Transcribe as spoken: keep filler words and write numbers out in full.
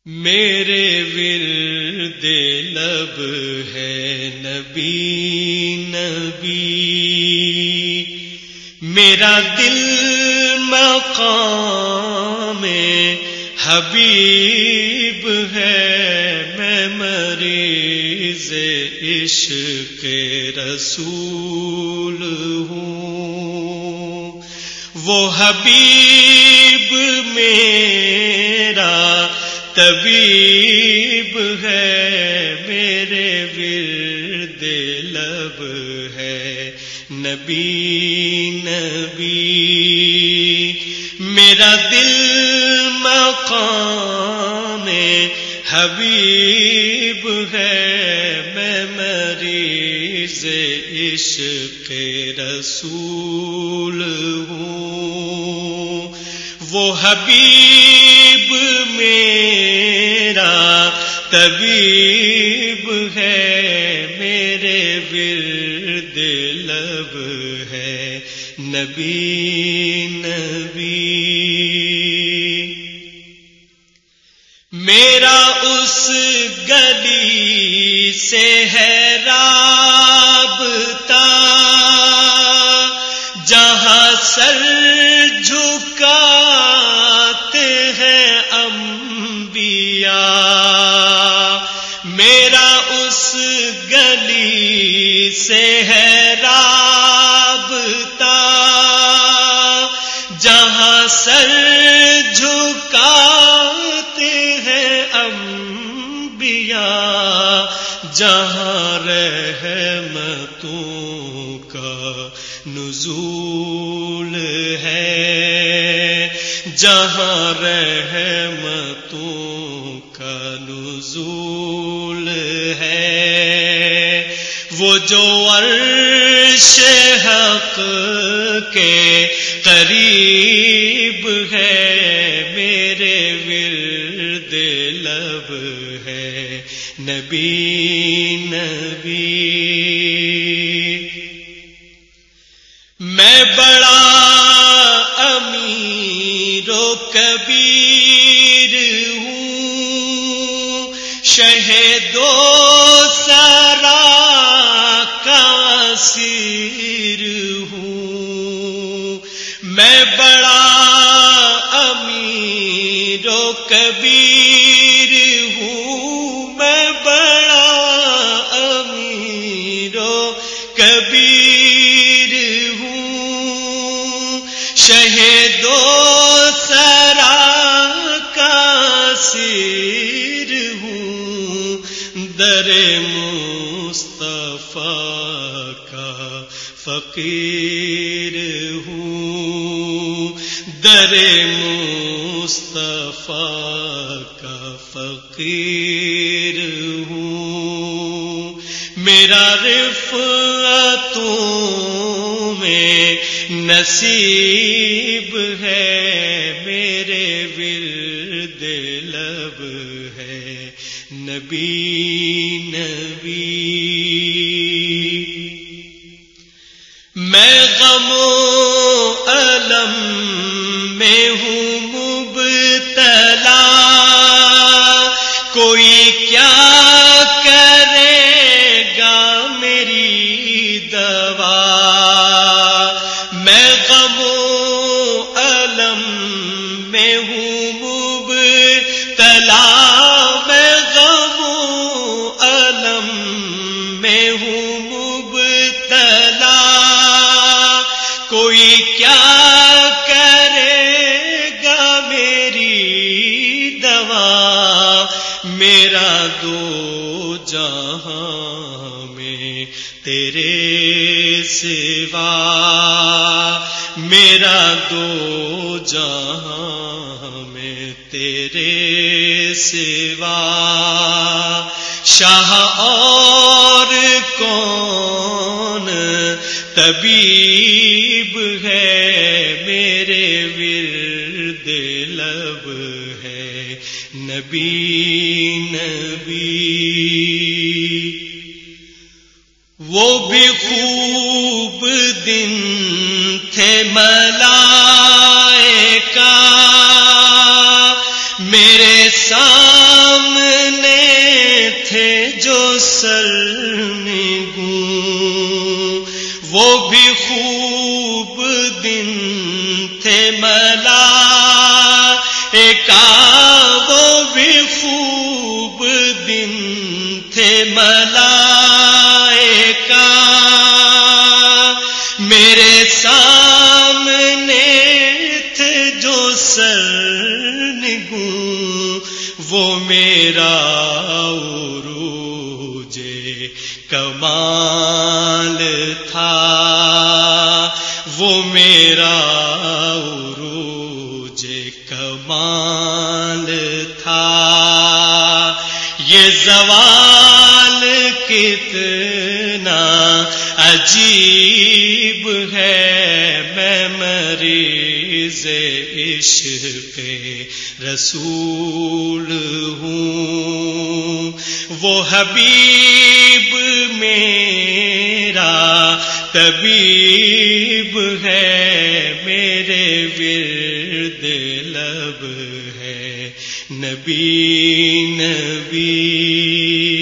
میرے ورد لب ہے نبی نبی، میرا دل مقام حبیب ہے، میں مریض عشق رسول ہوں، وہ حبیب میرا طبیب ہے، میرے ورد لب ہے نبی نبی، میرا دل مقام حبیب ہے، میں مریض عشق رسول ہوں، وہ حبیب میرا طبیب ہے، میرے ورد لب ہے نبی نبی، میرا اس گلی سے ہے رابطہ جہاں سر جھکاتے ہیں انبیاء، میرا اس گلی سے ہے رابطہ جہاں سر جھکاتے ہیں انبیاء، جہاں رحمتوں کا نزول ہے، جہاں رحمتوں کا نزول ہے، وہ جو عرش حق کے قریب ہے، میرے ورد لب ہے نبی نبی، میں بڑا امیر و کبیر ہوں، شہید و سرا کا اسیر ہوں، میں بڑا امیر و کبیر ہوں، میں بڑا امیر و کبیر ہوں، شہید و سرا کا اسیر ہوں، در مصطفیٰ کا فقیر ہوں، در مصطفیٰ کا فقیر ہوں، میرا رفعتوں میں نصیب ہے، میرے ورد لب ہے نبی نبی، میں غم و الم میں ہوں مبتلا، کوئی کیا کرے گا میری دوا، میں غم و الم میں ہوں مبتلا، میں غم و الم میں ہوں مبتلا، کوئی کیا کرے گا میری دوا، میرا دو جہاں میں تیرے سوا، میرا دو جہاں میں تیرے سوا، شاہ اور کون طبیب ہے، میرے ورد لب ہے نبی نبی، وہ بھی خوب دن تھے ملائکہ میرے ساتھ سرنگوں، وہ بھی خوب دن تھے ملائکہ، وہ بھی خوب دن تھے ملائکہ، میرے سامنے تھے جو سرنگوں، وہ میرا عروج کمال تھا، وہ میرا عروج کمال تھا۔ یہ زوال کتنا عجیب ہے، میں مریض عشق رسول ہوں، وہ حبیب میرا طبیب ہے، میرے ورد لب ہے نبی نبی۔